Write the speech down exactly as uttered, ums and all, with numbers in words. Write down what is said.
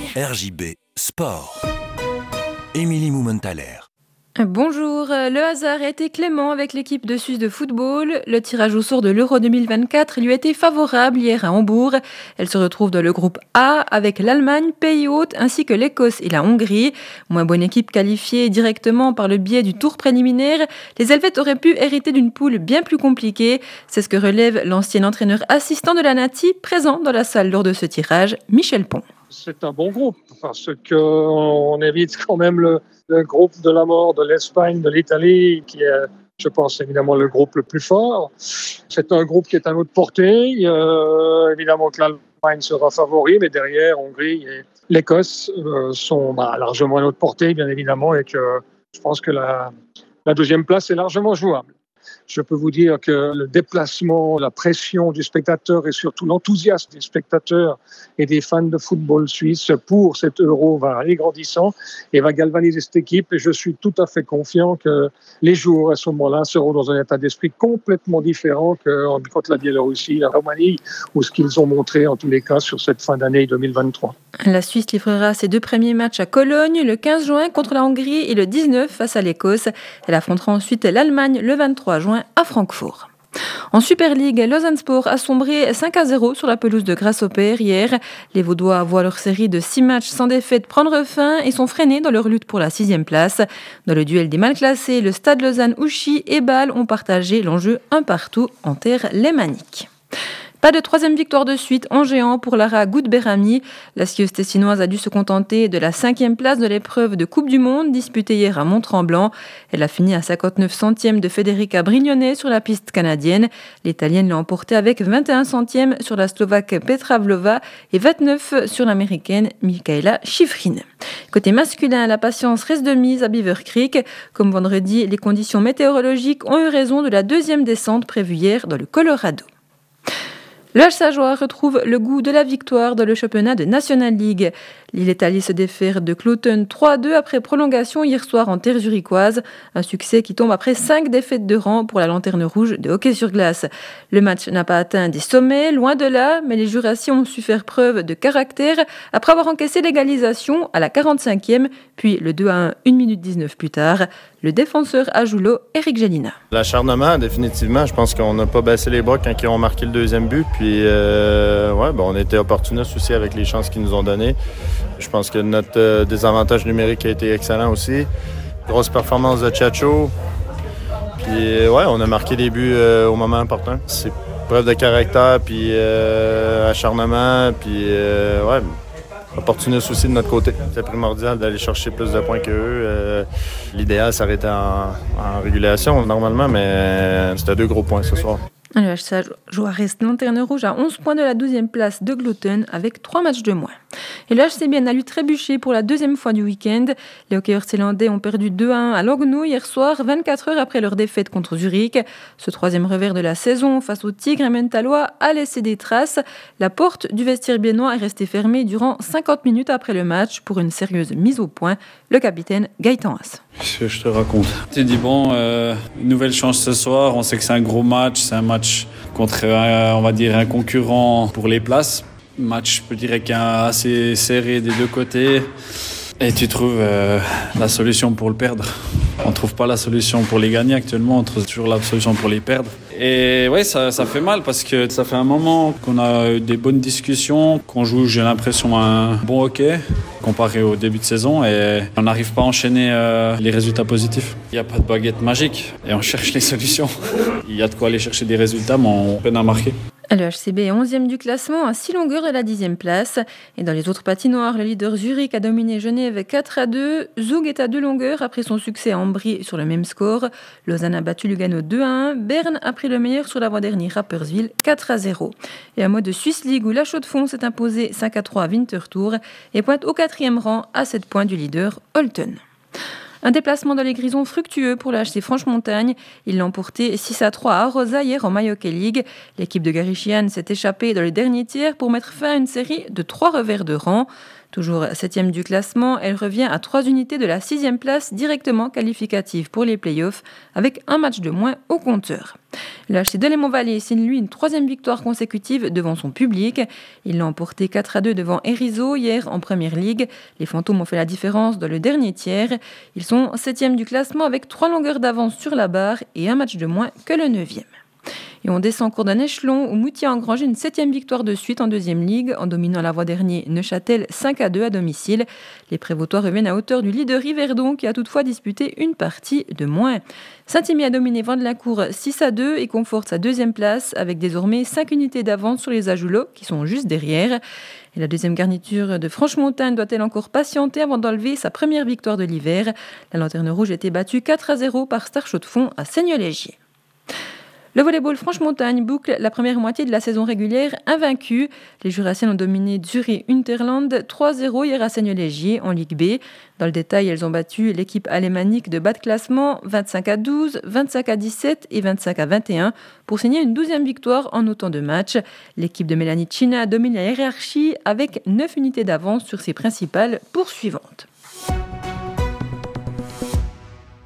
R J B Sport. Émilie Mumenthaler. Bonjour, le hasard a été clément avec l'équipe de Suisse de football. Le tirage au sort de l'Euro deux mille vingt-quatre lui a été favorable hier à Hambourg. Elle se retrouve dans le groupe A avec l'Allemagne, pays hôte, ainsi que l'Écosse et la Hongrie. Moins bonne équipe qualifiée directement par le biais du tour préliminaire, les Helvètes auraient pu hériter d'une poule bien plus compliquée. C'est ce que relève l'ancien entraîneur assistant de la Nati, présent dans la salle lors de ce tirage, Michel Pon. C'est un bon groupe parce qu'on évite quand même le, le groupe de la mort de l'Espagne, de l'Italie, qui est, je pense, évidemment le groupe le plus fort. C'est un groupe qui est à notre portée. Euh, évidemment que l'Allemagne sera favori, mais derrière, Hongrie et l'Écosse euh, sont bah, largement à notre portée, bien évidemment, et que je pense que la, la deuxième place est largement jouable. Je peux vous dire que le déplacement, la pression du spectateur et surtout l'enthousiasme des spectateurs et des fans de football suisse pour cet Euro va aller grandissant et va galvaniser cette équipe. Et je suis tout à fait confiant que les joueurs à ce moment-là seront dans un état d'esprit complètement différent que contre la Biélorussie, la Roumanie ou ce qu'ils ont montré en tous les cas sur cette fin d'année deux mille vingt-trois. La Suisse livrera ses deux premiers matchs à Cologne le quinze juin contre la Hongrie et le dix-neuf face à l'Écosse. Elle affrontera ensuite l'Allemagne le vingt-trois juin à Francfort. En Super League, Lausanne Sport a sombré cinq à zéro sur la pelouse de Grasshopper hier. Les Vaudois voient leur série de six matchs sans défaite prendre fin et sont freinés dans leur lutte pour la sixième place. Dans le duel des mal classés, le Stade Lausanne-Ouchy et Bâle ont partagé l'enjeu un partout en terre lémanique. Pas de troisième victoire de suite en géant pour Lara Goudberami. La skieuse tessinoise a dû se contenter de la cinquième place de l'épreuve de Coupe du Monde disputée hier à Mont-Tremblant. Elle a fini à cinquante-neuf centièmes de Federica Brignone sur la piste canadienne. L'Italienne l'a emporté avec vingt et un centièmes sur la Slovaque Petra Vlova et vingt-neuf sur l'Américaine Michaela Schifrin. Côté masculin, la patience reste de mise à Beaver Creek. Comme vendredi, les conditions météorologiques ont eu raison de la deuxième descente prévue hier dans le Colorado. Le H Sajois retrouve le goût de la victoire dans le championnat de National League. L'île est allée se défaire de Cloton trois à deux après prolongation hier soir en terre zurichoise. Un succès qui tombe après cinq défaites de rang pour la lanterne rouge de hockey sur glace. Le match n'a pas atteint des sommets, loin de là, mais les Jurassiens ont su faire preuve de caractère après avoir encaissé l'égalisation à la quarante-cinquième, puis le deux à un, une minute dix-neuf plus tard. Le défenseur à Joulot, Éric Gélina. L'acharnement, définitivement. Je pense qu'on n'a pas baissé les bras quand ils ont marqué le deuxième but. Puis, euh, ouais, ben, on était opportunistes aussi avec les chances qu'ils nous ont données. Je pense que notre euh, désavantage numérique a été excellent aussi. Grosse performance de Tchatcho. Puis, ouais, on a marqué des buts euh, au moment important. C'est preuve de caractère, puis euh, acharnement, puis euh, ouais, opportuniste aussi de notre côté. C'est primordial d'aller chercher plus de points qu'eux. Euh, l'idéal, ça aurait été en, en régulation normalement, mais c'était deux gros points ce soir. Le H Sajois reste lanterne rouge à onze points de la douzième place de Glouten avec trois matchs de moins. Et le H C Bienne a lui trébuché pour la deuxième fois du week-end. Les hockeyeurs zélandais ont perdu deux à un à Longno hier soir, vingt-quatre heures après leur défaite contre Zurich. Ce troisième revers de la saison face aux Tigres mentalois a laissé des traces. La porte du vestiaire biennois est restée fermée durant cinquante minutes après le match pour une sérieuse mise au point. Le capitaine Gaëtan Haas. Qu'est-ce que je te raconte ? Tu dis bon, euh, une nouvelle chance ce soir. On sait que c'est un gros match, c'est un match contre, euh, on va dire, un concurrent pour les places. Match, je dirais, qui est assez serré des deux côtés. Et tu trouves euh, la solution pour le perdre. On ne trouve pas la solution pour les gagner actuellement, on trouve toujours la solution pour les perdre. Et oui, ça, ça fait mal parce que ça fait un moment qu'on a eu des bonnes discussions, qu'on joue, j'ai l'impression, un bon hockey comparé au début de saison et on n'arrive pas à enchaîner euh, les résultats positifs. Il n'y a pas de baguette magique et on cherche les solutions. Il y a de quoi aller chercher des résultats, mais on peine à marquer. Le H C B est onzième du classement à six longueurs de la dixième place. Et dans les autres patinoires, le leader Zurich a dominé Genève quatre à deux. Zug est à deux longueurs après son succès à Ambry sur le même score. Lausanne a battu Lugano deux à un. Berne a pris le meilleur sur l'avant-dernier Rapperswil quatre à zéro. Et un mot de Swiss League où la Chaux-de-Fonds s'est imposée cinq à trois à Winterthur et pointe au quatrième rang à sept points du leader Holton. Un déplacement dans les Grisons fructueux pour le H C Franche-Montagne. Ils l'ont emporté six à trois à Arosa hier en My Hockey League. L'équipe de Gary Sheehan s'est échappée dans le dernier tiers pour mettre fin à une série de trois revers de rang. Toujours septième du classement, elle revient à trois unités de la sixième place directement qualificative pour les playoffs avec un match de moins au compteur. Le H C Delémont-Vallée signe lui une troisième victoire consécutive devant son public. Il l'a emporté quatre à deux devant Erizo hier en Première Ligue. Les Fantômes ont fait la différence dans le dernier tiers. Ils sont septième du classement avec trois longueurs d'avance sur la barre et un match de moins que le neuvième. Et on descend en cours d'un échelon où Moutier a engrangé une septième victoire de suite en deuxième ligue en dominant la voie dernier Neuchâtel cinq à deux à domicile. Les Prévôtois reviennent à hauteur du leader Yverdon qui a toutefois disputé une partie de moins. Saint-Imier a dominé Vandelancourt six à deux et conforte sa deuxième place avec désormais cinq unités d'avance sur les Ajoulots qui sont juste derrière. Et la deuxième garniture de Franche-Montagne doit-elle encore patienter avant d'enlever sa première victoire de l'hiver. La Lanterne Rouge a été battue quatre à zéro par Star-Chaux-de-Fonds à Seigneur-Légier. Le volleyball Franche-Montagne boucle la première moitié de la saison régulière invaincue. Les Jurassiennes ont dominé Zurich-Unterland trois à zéro hier à Seigneur-Légier en Ligue B. Dans le détail, elles ont battu l'équipe alémanique de bas de classement vingt-cinq à douze, vingt-cinq à dix-sept et vingt-cinq à vingt et un pour signer une douzième victoire en autant de matchs. L'équipe de Mélanie China domine la hiérarchie avec neuf unités d'avance sur ses principales poursuivantes.